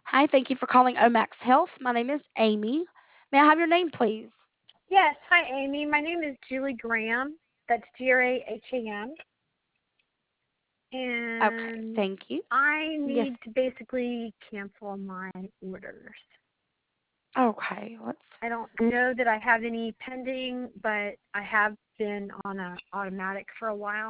Hi, thank you for calling Omax Health. My name is Amy. May I have your name, please? Yes. Hi, Amy. My name is Julie Graham. That's Graham. Okay, And thank you. I Yes. need to basically cancel my orders. Okay, let's. I don't know that I have any pending, but I have been on a automatic for a while.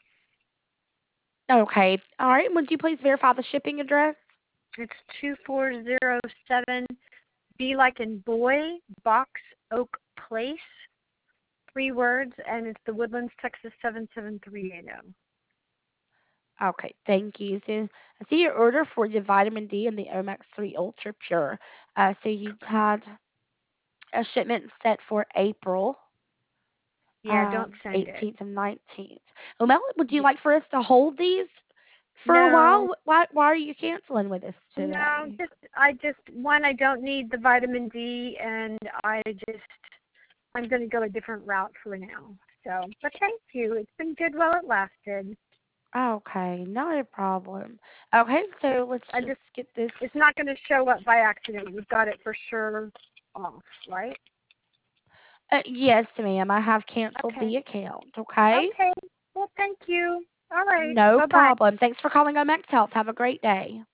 Okay, all right. Would you please verify the shipping address? It's 2407 B like in boy, Box Oak Place. 3 words, and it's the Woodlands, Texas 77380. Okay, thank you. So I see your order for the vitamin D and the Omax 3 Ultra Pure. So you had a shipment set for April Yeah, don't send it. 18th and 19th. Well, would you Yeah. like for us to hold these for a No, while? Why are you canceling with us no, today? I don't need the vitamin D, and I'm going to go a different route for now. So, but thank you. It's been good while it lasted. Okay, not a problem. Okay, so let's I just, just get it's this. not going to show up by accident. We've got it for sure off, right? Yes, ma'am, I have canceled Okay. the account. Okay, Okay. Well, thank you. All right. no Bye-bye. problem. Thanks for calling on Max Health. Have a great day.